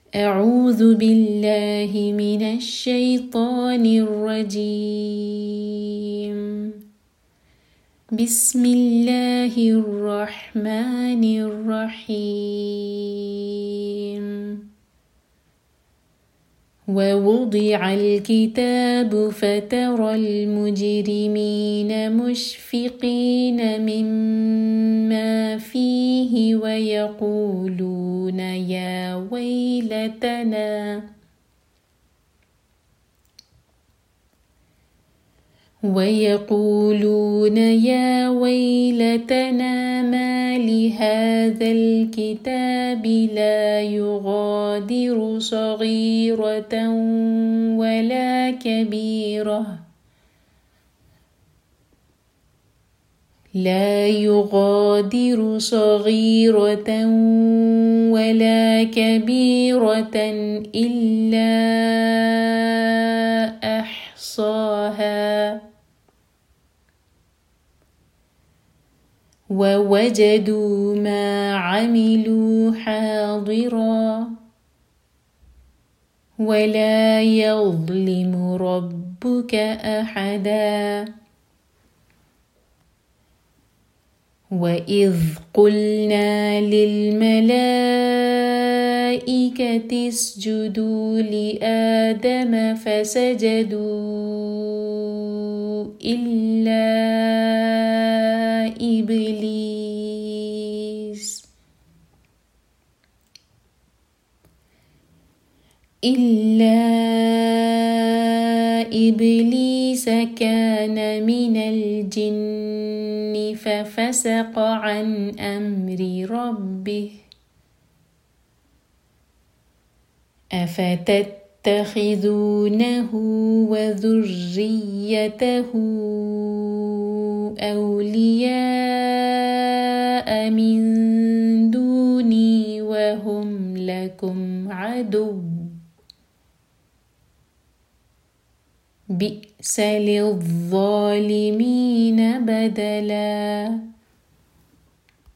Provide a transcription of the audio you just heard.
أعوذ بالله من الشيطان الرجيم. بسم الله الرحمن الرحيم. ووضع الكتاب فترى المجرمين مشفقين مما فيه ويقولون يا ويلتنا ما لهذا الكتاب لا يغادر صغيرة ولا كبيرة إلا أحصاها ووجدوا ما عملوا حاضرا ولا يظلم ربك أحدا. وإذ قلنا للملائكة اسجدوا لآدم فسجدوا إلا إبليس كان من الجن ففسق عن أمر ربه. أفتتخذونه وذريته أولياء من دوني وهم لكم عدو بئس للظالمين بدلا.